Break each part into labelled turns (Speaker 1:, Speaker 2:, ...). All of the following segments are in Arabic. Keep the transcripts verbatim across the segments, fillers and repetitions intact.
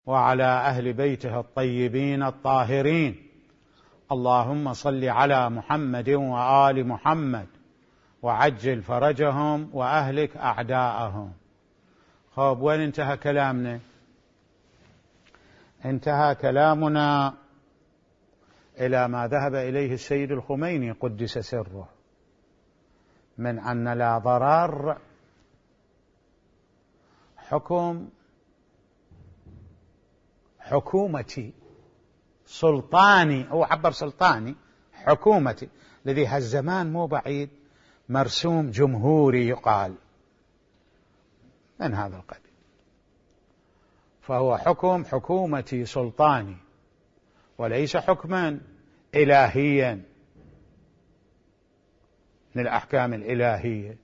Speaker 1: وعلى أهل بيته الطيبين الطاهرين. اللهم صل على محمد وآل محمد وعجل فرجهم وأهلك أعداءهم. خب، وين انتهى كلامنا؟ انتهى كلامنا إلى ما ذهب إليه السيد الخميني قدس سره من أن لا ضرر حكم حكومتي سلطاني، هو عبر سلطاني حكومتي، الذي هالزمان مو بعيد مرسوم جمهوري يقال من هذا القبيل، فهو حكم حكومتي سلطاني وليس حكما إلهيا من الأحكام الإلهية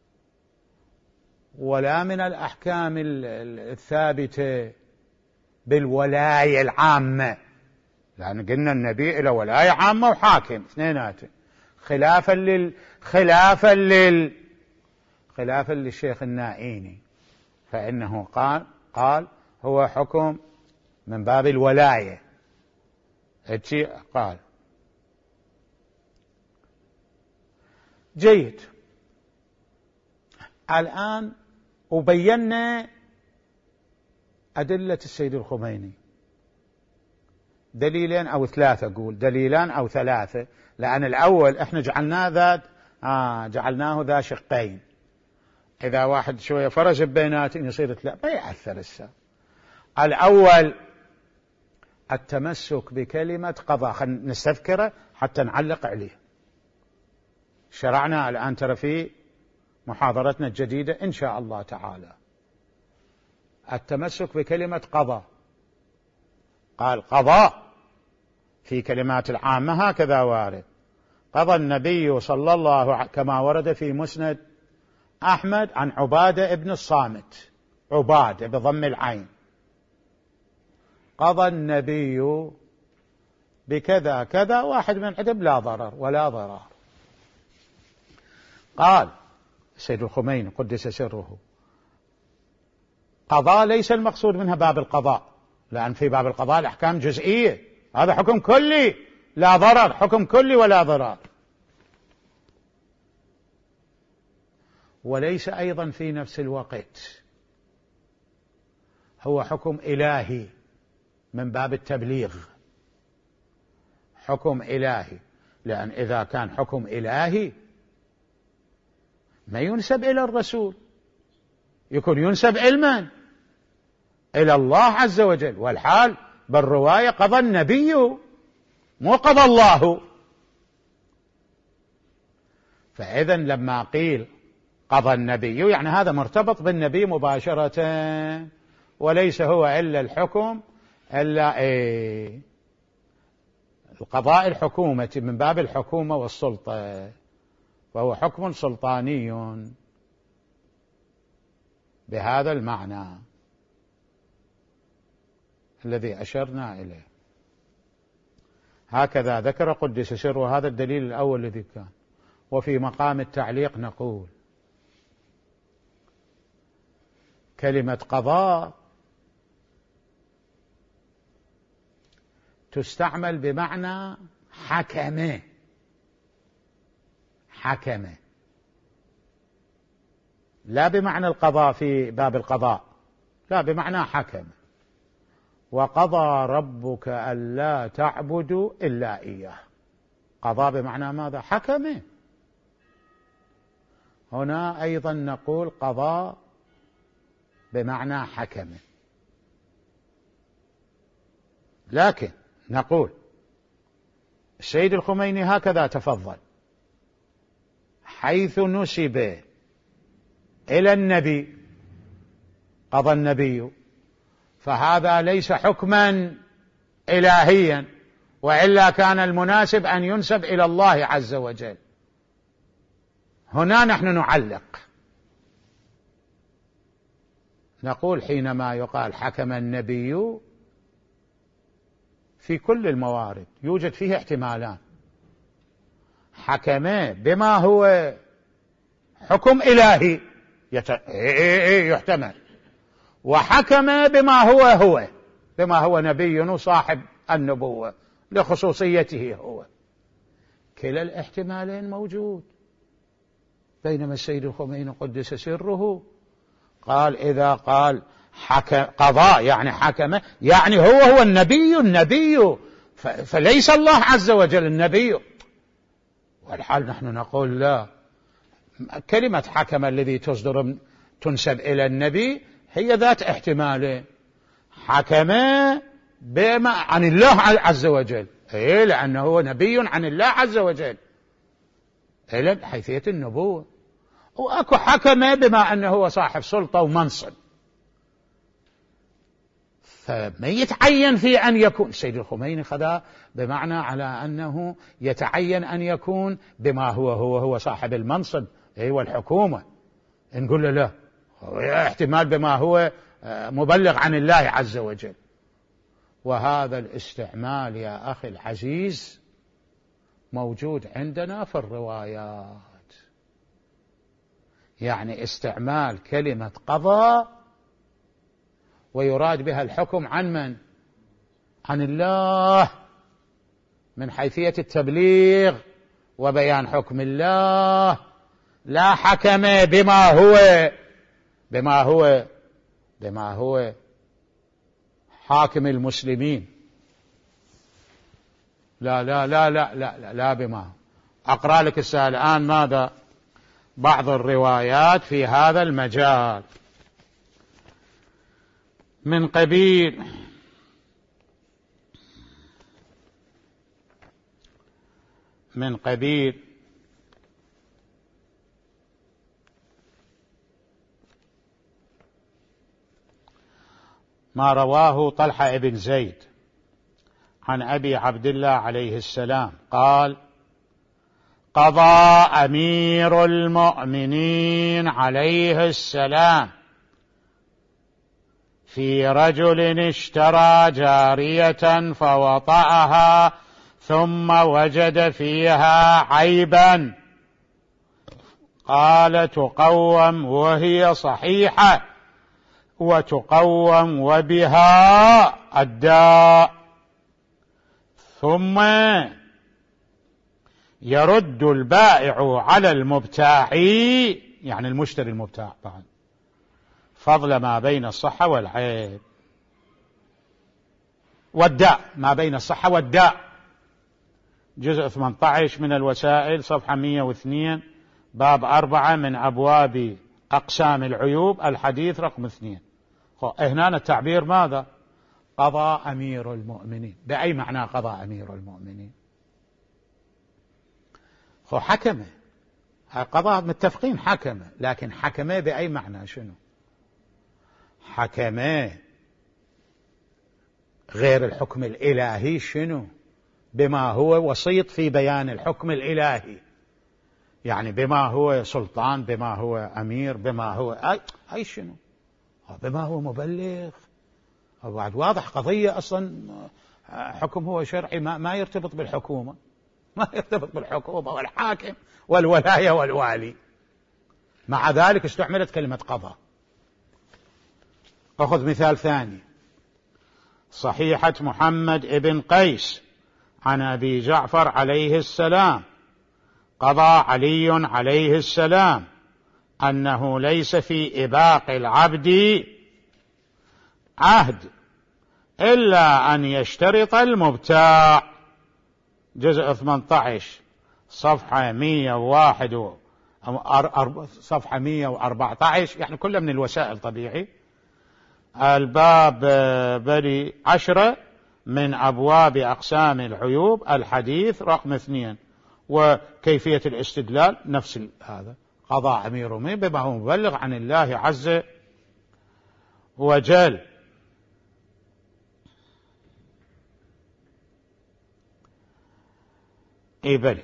Speaker 1: ولا من الأحكام الثابتة بالولاية العامة، لأن قلنا النبي له ولاية عامة وحاكم اثنيناته، خلافا لل خلافا لل خلافا للشيخ النائيني، فإنه قال قال هو حكم من باب الولاية. قال جيد. الآن وبينا أدلة السيد الخميني، دليلين أو ثلاثة، أقول دليلان أو ثلاثة، لأن الأول إحنا جعلناه ذات آه جعلناه ذا شقين، إذا واحد شوية فرج بيناتهم يصير لا ما يأثر السا. الأول التمسك بكلمة قضاء، خلينا نستذكره حتى نعلق عليه. شرعنا الآن ترى في محاضرتنا الجديدة إن شاء الله تعالى التمسك بكلمة قضاء. قال قضاء في كلمات العامة هكذا وارد، قضى النبي صلى الله عليه كما ورد في مسند أحمد عن عبادة ابن الصامت، عبادة بضم العين، قضى النبي بكذا كذا، واحد من عدم لا ضرر ولا ضرار. قال السيد الخميني قدس سره قضاء ليس المقصود منها باب القضاء، لأن في باب القضاء الأحكام جزئية، هذا حكم كلي لا ضرر، حكم كلي ولا ضرر. وليس أيضا في نفس الوقت هو حكم إلهي من باب التبليغ، حكم إلهي، لأن إذا كان حكم إلهي ما ينسب إلى الرسول، يكون ينسب علما إلى الله عز وجل، والحال بالرواية قضى النبي مو قضى الله. فإذا لما قيل قضى النبي يعني هذا مرتبط بالنبي مباشرة، وليس هو إلا الحكم إلا إيه القضاء الحكومة من باب الحكومة والسلطة، فهو حكم سلطاني بهذا المعنى الذي أشرنا إليه. هكذا ذكر قدس سره، هذا الدليل الأول الذي كان. وفي مقام التعليق نقول كلمة قضاء تستعمل بمعنى حكمه، حكمه لا بمعنى القضاء في باب القضاء، لا بمعنى حكمه. وقضى ربك ألا تعبدوا إلا إياه، قضى بمعنى ماذا؟ حكمه. هنا أيضا نقول قضى بمعنى حكمه، لكن نقول السيد الخميني هكذا تفضل، حيث نسب إلى النبي قضى النبي فهذا ليس حكما إلهيا، وإلا كان المناسب أن ينسب إلى الله عز وجل. هنا نحن نعلق نقول حينما يقال حكم النبي في كل الموارد يوجد فيه احتمالان، حكم بما هو حكم إلهي يحتمل، وحكم بما هو هو بما هو نبي وصاحب النبوة لخصوصيته هو. كلا الاحتمالين موجود. بينما السيد الخميني قدس سره قال إذا قال حكم قضاء يعني حكم يعني هو هو النبي النبي فليس الله عز وجل النبي، والحال نحن نقول لا، كلمة حكم الذي تصدر تنسب إلى النبي هي ذات احتمالين، حكم بما عن الله عز وجل إيه لأنه هو نبي عن الله عز وجل إلى حيثية النبوة، وأكو حكم بما أنه هو صاحب سلطة ومنصب، فما يتعين في أن يكون السيد الخميني خذا بمعنى على أنه يتعين أن يكون بما هو هو هو صاحب المنصب أيوة الحكومة، نقول له لا احتمال بما هو مبلغ عن الله عز وجل. وهذا الاستعمال يا أخي العزيز موجود عندنا في الروايات، يعني استعمال كلمة قضاء ويراد بها الحكم عن من؟ عن الله من حيثية التبليغ وبيان حكم الله، لا حكم بما هو بما هو بما هو حاكم المسلمين، لا لا لا لا لا لا, لا بما. أقرأ لك السؤال الآن ماذا بعض الروايات في هذا المجال من قبيل من قبيل ما رواه طلحة بن زيد عن أبي عبد الله عليه السلام قال قضى أمير المؤمنين عليه السلام في رجل اشترى جارية فوطأها ثم وجد فيها عيبا قال تقوم وهي صحيحة وتقوم وبها الداء، ثم يرد البائع على المبتاع يعني المشتري المبتاع طبعا فضل ما بين الصحة والعيب والداء، ما بين الصحة والداء، جزء ثمانية عشر من الوسائل صفحة مئة واثنين باب أربعة من أبواب أقسام العيوب الحديث رقم اثنين. هنا التعبير ماذا؟ قضى أمير المؤمنين، بأي معنى قضى أمير المؤمنين؟ هو حكمه قضاء متفقين حكمه، لكن حكمه بأي معنى؟ شنو حكمه غير الحكم الإلهي؟ شنو بما هو وسيط في بيان الحكم الإلهي، يعني بما هو سلطان بما هو أمير بما هو أي, أي شنو بما هو مبلغ. بعد واضح قضية أصلا حكم هو شرعي ما, ما يرتبط بالحكومة، ما يرتبط بالحكومة والحاكم والولاية والوالي، مع ذلك استعملت كلمة قضاء. أخذ مثال ثاني، صحيحة محمد ابن قيس عن أبي جعفر عليه السلام قضى علي عليه السلام أنه ليس في إباق العبد عهد إلا أن يشترط المبتاع، جزء ثمانية عشر صفحة مئة وواحد صفحة مئة وأربعة عشر، يعني كله من الوسائل طبيعي، الباب بلي عشرة من أبواب أقسام العيوب الحديث رقم اثنين، وكيفية الاستدلال نفس هذا قضاء أمير المؤمنين بما هو مبلغ عن الله عز وجل. إيه بلي.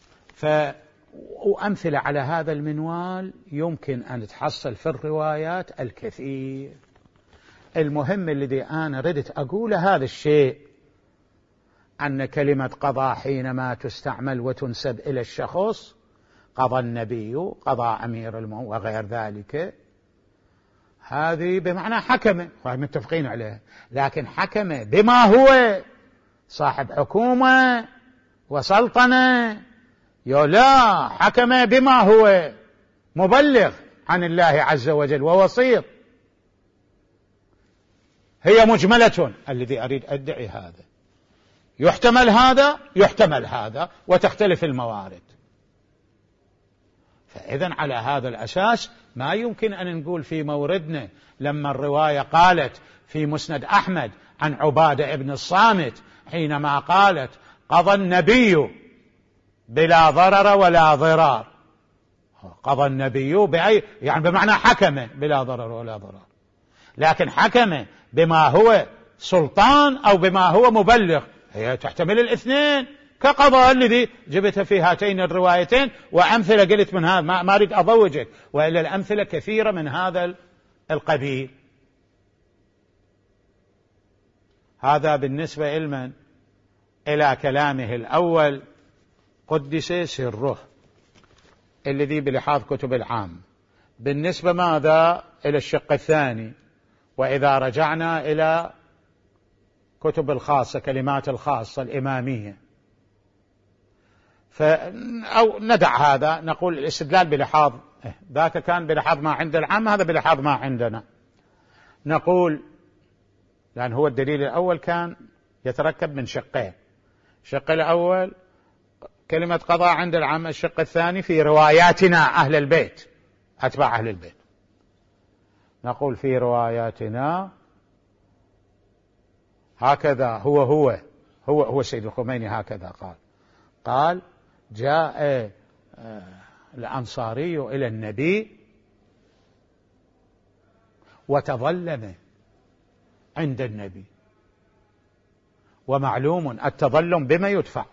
Speaker 1: وأمثلة على هذا المنوال يمكن أن تحصل في الروايات الكثير. المهم الذي أنا ردت أقوله هذا الشيء، أن كلمة قضاء حينما تستعمل وتنسب إلى الشخص قضى النبي قضى أمير المؤمنين وغير ذلك، هذه بمعنى حكم، متفقين عليه، لكن حكم بما هو صاحب حكومة وسلطنة، لا، حكم بما هو مبلغ عن الله عز وجل ووسيط. هي مجملة، الذي أريد أدعي هذا، يحتمل هذا يحتمل هذا وتختلف الموارد. فإذن على هذا الأساس ما يمكن أن نقول في موردنا لما الرواية قالت في مسند أحمد عن عبادة ابن الصامت حينما قالت قضى النبي بلا ضرر ولا ضرار، قضى النبي بأي يعني بمعنى حكم بلا ضرر ولا ضرار، لكن حكم بما هو سلطان أو بما هو مبلغ، هي تحتمل الاثنين كقضاء الذي جبتها في هاتين الروايتين. وأمثلة قلت من هذا، ما أريد أضوجك، وإلا الأمثلة كثيرة من هذا القبيل. هذا بالنسبة إلمن إلى كلامه الأول قدس سره الذي بلحاظ كتب العام. بالنسبة ماذا إلى الشق الثاني، وإذا رجعنا إلى كتب الخاصة كلمات الخاصة الإمامية، أو ندع هذا، نقول الاستدلال بلحاظ ذاك كان بلحاظ ما عند العام، هذا بلحاظ ما عندنا. نقول لأن هو الدليل الأول كان يتركب من شقين، الشق الأول كلمة قضاء عند العام، الشق الثاني في رواياتنا أهل البيت أتباع أهل البيت. نقول في رواياتنا هكذا هو هو هو هو السيد الخميني هكذا قال قال جاء الأنصاري إلى النبي وتظلم عند النبي، ومعلوم التظلم بما يدفع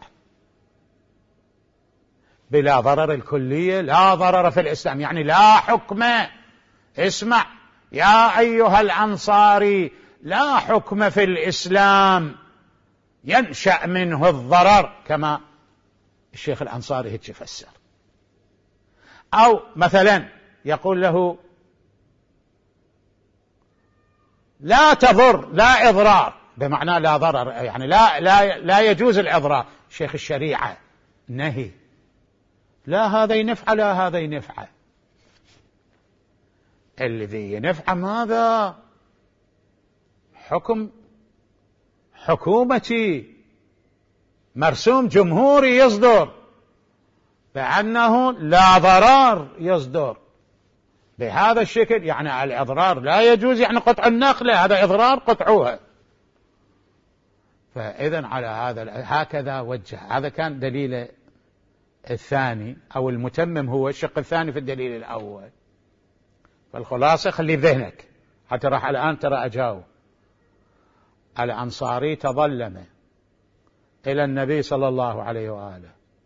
Speaker 1: بلا ضرر الكلية، لا ضرر في الإسلام، يعني لا حكم. اسمع يا أيها الأنصاري، لا حكم في الإسلام ينشأ منه الضرر كما الشيخ الأنصاري هيك يفسر. أو مثلا يقول له لا تضر، لا إضرار، بمعنى لا ضرر، يعني لا, لا, لا يجوز الإضرار. شيخ الشريعة نهي، لا هذا ينفع لا هذا ينفع، الذي ينفع ماذا؟ حكم حكومتي مرسوم جمهوري يصدر بأنه لا ضرر يصدر بهذا الشكل، يعني الإضرار لا يجوز، يعني قطع النخلة هذا إضرار قطعوها. فإذن على هذا هكذا وجه. هذا كان دليل الثاني أو المتمم، هو الشق الثاني في الدليل الأول. فالخلاصة خلي بذهنك حتى راح الآن ترى أجاوب. الأنصاري تظلم إلى النبي صلى الله عليه وآله،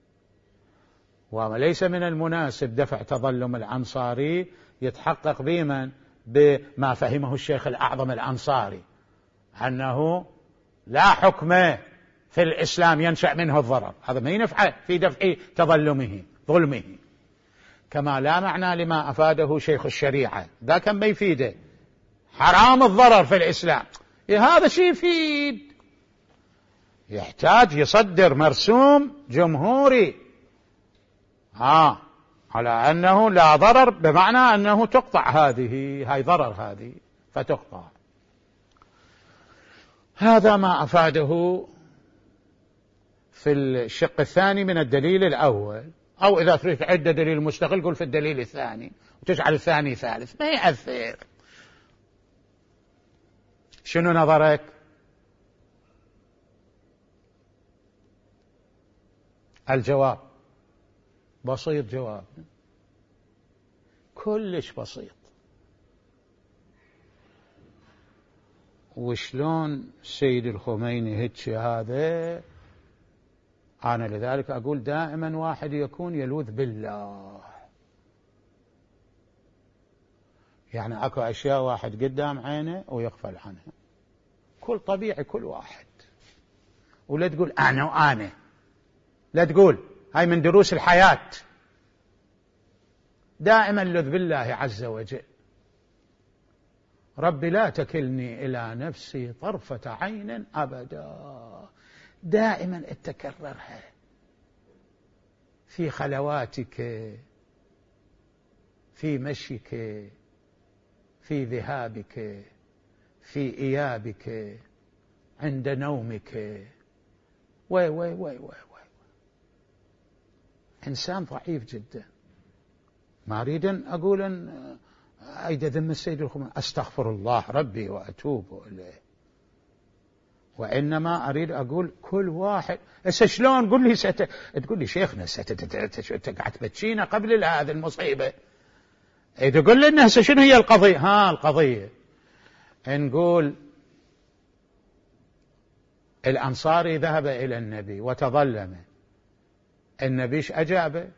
Speaker 1: وليس من المناسب دفع تظلم الأنصاري يتحقق بمن بما فهمه الشيخ الأعظم الأنصاري أنه لا حكم في الإسلام ينشأ منه الضرر، هذا ما ينفع في دفع تظلمه ظلمه، كما لا معنى لما أفاده شيخ الشريعة، ذا كان ما يفيده حرام الضرر في الإسلام. هذا شيء يفيد، يحتاج يصدر مرسوم جمهوري ها على أنه لا ضرر، بمعنى أنه تقطع هذه، هاي ضرر هذه فتقطع. هذا ما أفاده في الشق الثاني من الدليل الأول. أو إذا تريد تعد دليل مستقل قل في الدليل الثاني وتجعل الثاني ثالث، ما يأثر. شنو نظرك؟ الجواب بسيط، جواب كلش بسيط. وشلون السيد الخميني هيك هذا؟ أنا لذلك أقول دائما واحد يكون يلوذ بالله، يعني أكو أشياء واحد قدام عينه ويغفل عنها، كل طبيعي كل واحد. ولا تقول أنا وأنا، لا تقول، هاي من دروس الحياة. دائما لذ بالله عز وجل، رب لا تكلني إلى نفسي طرفة عين أبدا. دائما اتكررها في خلواتك، في مشيك، في ذهابك، في إيابك، عند نومك. وي وي وي وي وي إنسان ضعيف جدا. ما أريد أن أقول أن أيد ذم السيد الخميني أستغفر الله ربي وأتوب إليه، وإنما أريد أقول كل واحد هسه شلون قل لي ست... تقول لي شيخنا ست قاعد تبتشينا قبل هذه المصيبة، تقول لي إنها شنو هي القضية؟ ها القضية نقول الأنصاري ذهب إلى النبي وتظلم، النبي إيش أجابه؟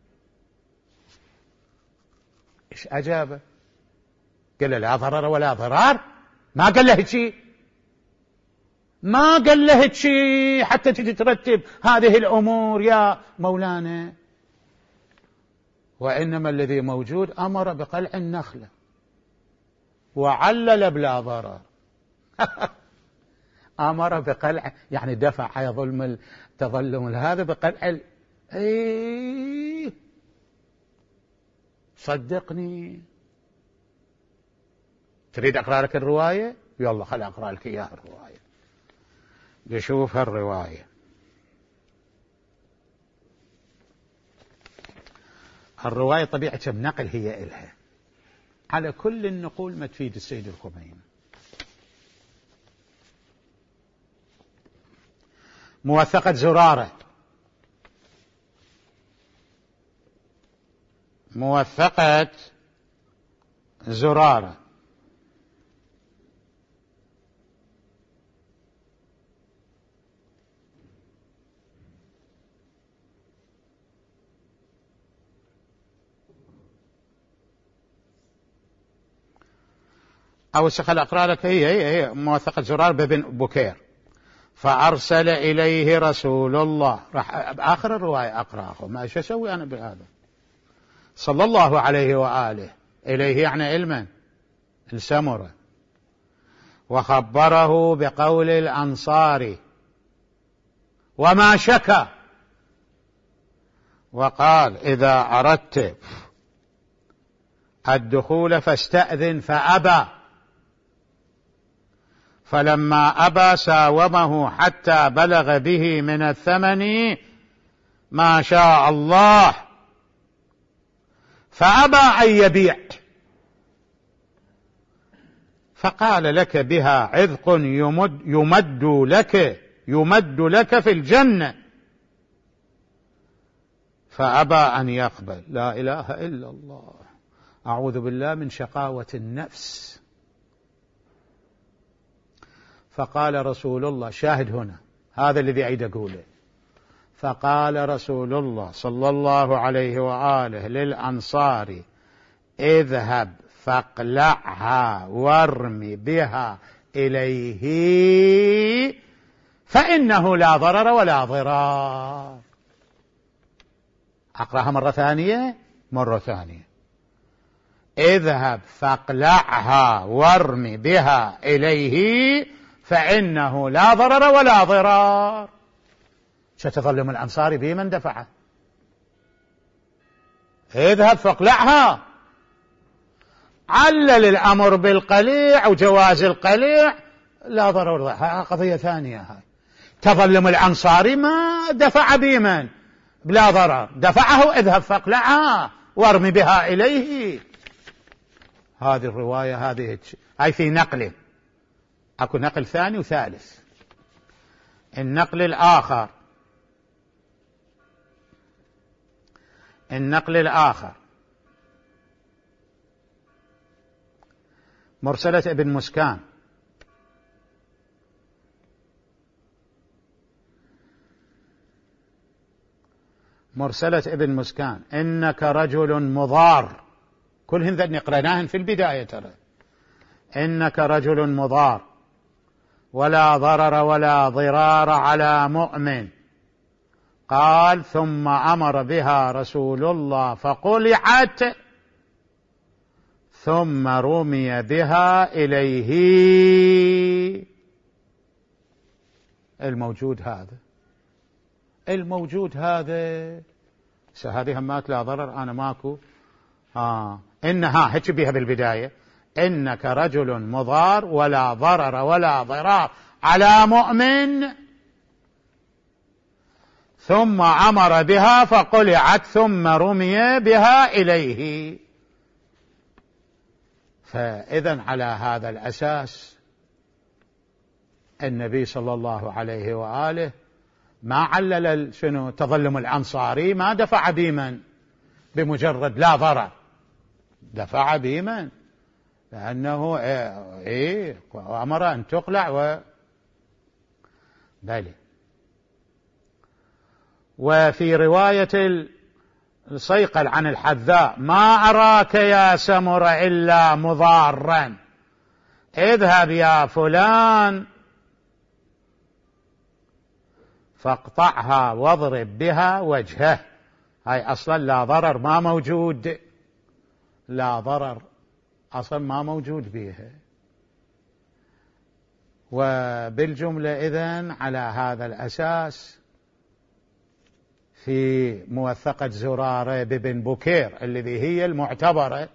Speaker 1: إيش أجابه؟ قال له لا ضرر ولا ضرار. ما قال له شيء، ما قال له شيء حتى تجي ترتب هذه الأمور يا مولانا. وإنما الذي موجود أمر بقلع النخلة وعلل بلا ضرر. أمر بقلع يعني دفع ظلم التظلم هذا بقلع. ايه صدقني. تريد أقرأ لك الرواية؟ يلا خل أقرأ لك إياها الرواية. نشوف هالرواية. الرواية طبيعة النقل هي إلها، على كل النقول ما تفيد السيد الخميني. موثقة زرارة، موثقة زرارة أو سخل أقرأ لك. هي هي هي موثقة زرارة بن بكير. فأرسل إليه رسول الله. راح بآخر الرواية أقرأ ما إيش أسوي أنا بهذا. صلى الله عليه وآله إليه يعني علما السمرة. وخبره بقول الأنصار وما شكى، وقال إذا أردت الدخول فاستأذن فأبى، فلما أبى ساومه حتى بلغ به من الثمن ما شاء الله، فأبى أن يبيع، فقال لك بها عذق يمد, يمد لك يمد لك في الجنة، فأبى أن يقبل. لا إله إلا الله. أعوذ بالله من شقاوة النفس. فقال رسول الله، شاهد هنا هذا الذي أعيد أقوله، فقال رسول الله صلى الله عليه وآله للأنصار اذهب فاقلعها وارم بها إليه فإنه لا ضرر ولا ضرار. أقرأها مرة ثانية مرة ثانية. اذهب فاقلعها وارم بها إليه فإنه لا ضرر ولا ضرار. ستظلم الأنصاري بمن دفعه. اذهب فاقلعها، علل الأمر بالقليع وجواز القليع، لا ضرر ولا ضرار. قضية ثانية هاي. تظلم الأنصاري ما دفع بمن بلا ضرر، دفعه اذهب فاقلعها وارم بها إليه. هذه الرواية هذه أي في نقله. أكو نقل ثاني وثالث. النقل الآخر النقل الآخر مرسلة ابن مسكان مرسلة ابن مسكان إنك رجل مضار. كلهن ذن قرأناهن في البداية ترى. إنك رجل مضار ولا ضرر ولا ضرار على مؤمن. قال ثم أمر بها رسول الله فقلعت ثم رمي بها إليه. الموجود هذا الموجود هذا هذه همات لا ضرر. أنا ماكو آه. إنها هيك بها بالبداية: إنك رجل مضار ولا ضرر ولا ضرار على مؤمن، ثم أمر بها فقلعت ثم رمي بها إليه. فإذن على هذا الأساس النبي صلى الله عليه وآله ما علل شنو تظلم الأنصاري، ما دفع بمن بمجرد لا ضرر، دفع بمن لأنه إيه أمر أن تقلع و بلي. وفي رواية الصيقل عن الحذاء: ما أراك يا سمر إلا مضارا، اذهب يا فلان فاقطعها واضرب بها وجهه. هاي أصلا لا ضرر ما موجود، لا ضرر أصلا ما موجود بها. وبالجملة إذن على هذا الأساس في موثقة زرارة ببن بكير الذي هي المعتبرة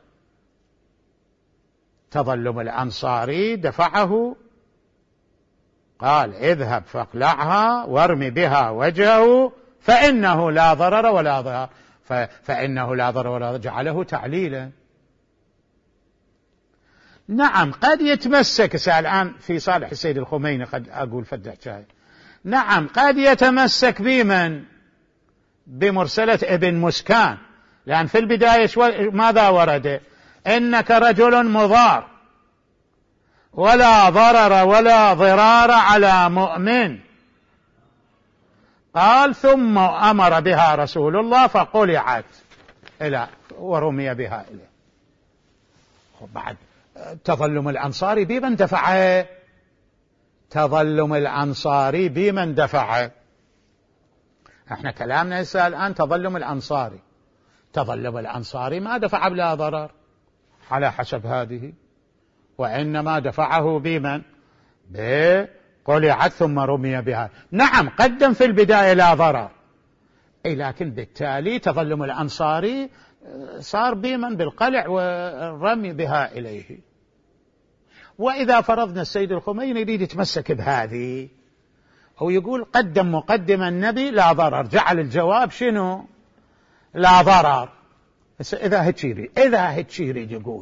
Speaker 1: تظلم الأنصاري دفعه، قال: اذهب فاقلعها وارمي بها وجهه فإنه لا ضرر ولا ضرر، فإنه لا ضرر ولا ضرر جعله تعليلا. نعم قد يتمسك الآن في صالح السيد الخميني، قد أقول فدح شاي، نعم قد يتمسك بمن بمرسلة ابن مسكان، لأن في البداية ماذا ورد؟ إنك رجل مضار ولا ضرر ولا ضرار على مؤمن، قال ثم أمر بها رسول الله فقلعت إلى ورمي بها إليه. بعد تظلم الأنصاري بمن دفعه؟ تظلم الأنصاري بمن دفعه؟ احنا كلامنا هسه الآن تظلم الأنصاري، تظلم الأنصاري ما دفع بلا ضرر على حسب هذه، وإنما دفعه بمن؟ بقلعت ثم رمي بها. نعم قدم في البداية لا ضرر، أي لكن بالتالي تظلم الأنصاري صار بمن؟ بالقلع والرمي بها إليه. وإذا فرضنا السيد الخميني يريد يتمسك بهذه، هو يقول قدم مقدم النبي لا ضرر، جعل الجواب شنو؟ لا ضرر. إذا هيك يريد إذا هيك يريد يقول،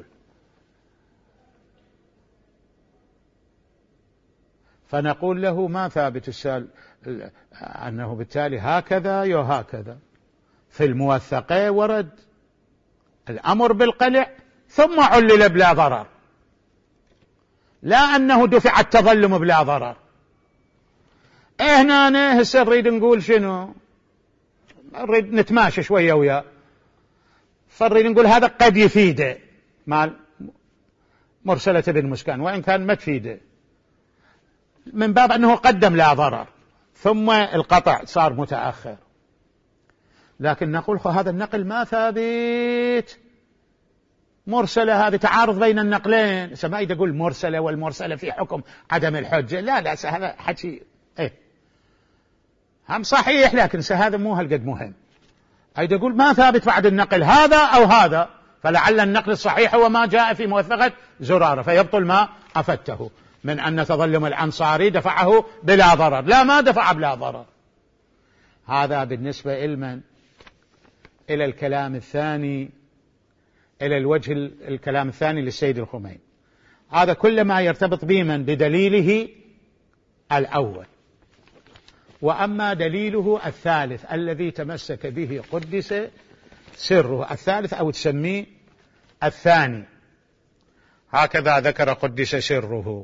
Speaker 1: فنقول له ما ثابت السال أنه بالتالي هكذا يو هكذا. في الموثقة ورد الأمر بالقلع ثم علل بلا ضرر، لا أنه دفع التظلم بلا ضرر. إيه هنا هسه نريد نقول شنو؟ نريد نتماشى شوية وياه، فنريد نقول هذا قد يفيده مع مرسلة ابن مسكان، وإن كان ما تفيده، من باب أنه قدم لا ضرر ثم القطع صار متأخر. لكن نقول هذا النقل ما ثابت، مرسلة، هذه تعارض بين النقلين. ما يقول مرسلة والمرسلة في حكم عدم الحجة، لا لا هذا حكي ايه هم صحيح، لكن هذا مو هالقد مهم. أي يقول ما ثابت بعد النقل هذا أو هذا، فلعل النقل الصحيح هو ما جاء في موثقة زرارة فيبطل ما أفدته من أن تظلم الأنصاري دفعه بلا ضرر. لا، ما دفع بلا ضرر. هذا بالنسبة إلمن إلى الكلام الثاني، إلى الوجه الكلام الثاني للسيد الخميني. هذا كل ما يرتبط بمن بدليله الأول. وأما دليله الثالث الذي تمسك به قدس سره، الثالث أو تسميه الثاني، هكذا ذكر قدس سره: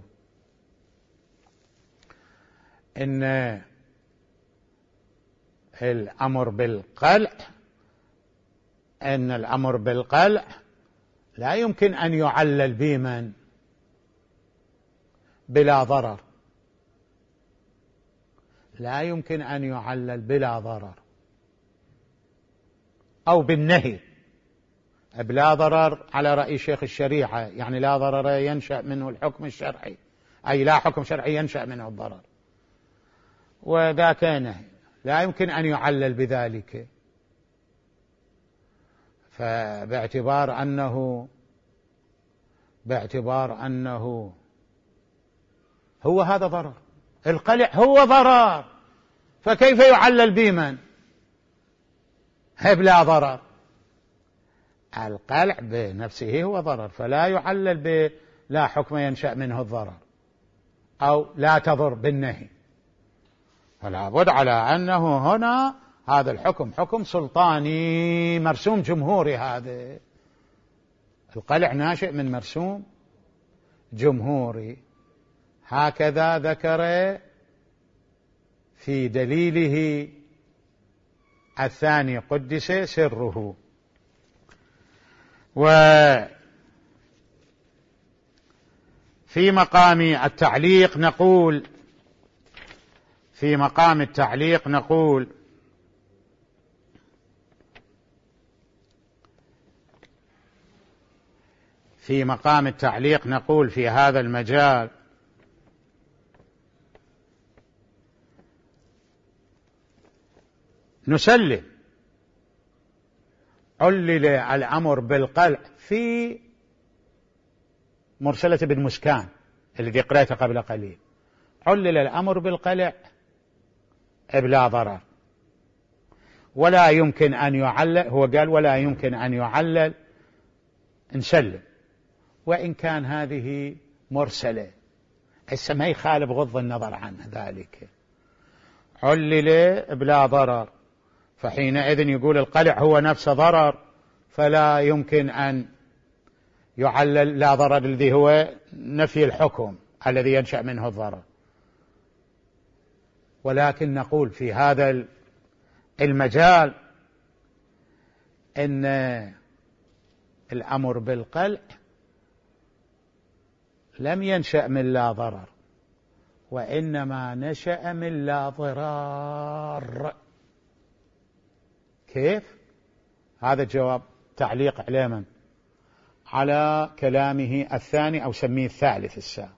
Speaker 1: إن الأمر بالقلع إن الأمر بالقلع لا يمكن أن يعلل بمن؟ بلا ضرر، لا يمكن أن يعلل بلا ضرر، أو بالنهي بلا ضرر على رأي شيخ الشريعة، يعني لا ضرر ينشأ منه الحكم الشرعي، أي لا حكم شرعي ينشأ منه الضرر، وذاك نهي لا يمكن أن يعلل بذلك. فباعتبار أنه باعتبار أنه هو هذا ضرر، القلع هو ضرر، فكيف يعلل بمن بلا ضرر؟ القلع بنفسه هو ضرر، فلا يعلل بلا حكم ينشأ منه الضرر أو لا تضر بالنهي. فلا بد على أنه هنا هذا الحكم حكم سلطاني مرسوم جمهوري، هذا القلع ناشئ من مرسوم جمهوري، هكذا ذكر في دليله الثاني قدس سره. وفي مقام التعليق نقول في مقام التعليق نقول في مقام التعليق نقول في هذا المجال نسلم علل الأمر بالقلع في مرسلة بن مسكان الذي قرأته قبل قليل، علل الأمر بالقلع بلا ضرر، ولا يمكن أن يعلل، هو قال ولا يمكن أن يعلل، نسلم وإن كان هذه مرسلة، هسه ما يخالف بغض النظر عن ذلك، علل بلا ضرر، فحينئذ يقول القلع هو نفسه ضرر، فلا يمكن أن يعلل لا ضرر الذي هو نفي الحكم الذي ينشأ منه الضرر. ولكن نقول في هذا المجال إن الأمر بالقلع لم ينشأ من لا ضرر، وإنما نشأ من لا ضرار. كيف؟ هذا جواب تعليق علما على كلامه الثاني أو سميه الثالث الساعة.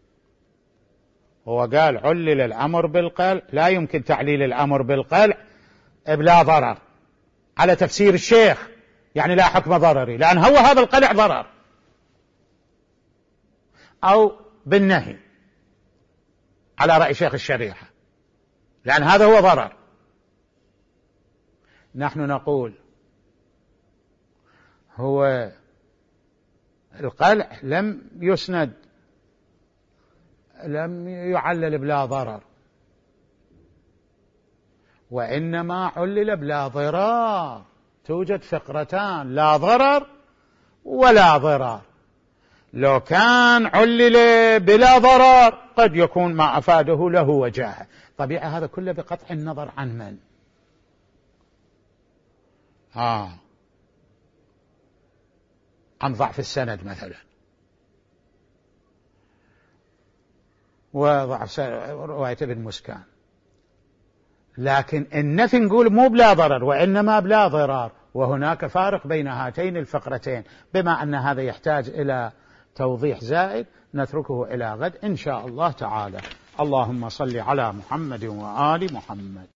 Speaker 1: هو قال علل الأمر بالقلع، لا يمكن تعليل الأمر بالقلع بلا ضرر على تفسير الشيخ، يعني لا حكم ضرري، لأن هو هذا القلع ضرر، أو بالنهي على رأي شيخ الشريعة، لأن هذا هو ضرر. نحن نقول هو القلع لم يسند، لم يعلل بلا ضرر، وإنما علل بلا ضرار. توجد فقرتان، لا ضرر ولا ضرار. لو كان علل بلا ضرر قد يكون ما أفاده له وجاهه، طبيعة هذا كله بقطع النظر عن من آه عن ضعف السند مثلا، وضعف رواية ابن مسكان. لكن النفي نقول مو بلا ضرر وإنما بلا ضرار، وهناك فارق بين هاتين الفقرتين. بما أن هذا يحتاج إلى توضيح زائد نتركه إلى غد إن شاء الله تعالى. اللهم صل على محمد وآل محمد.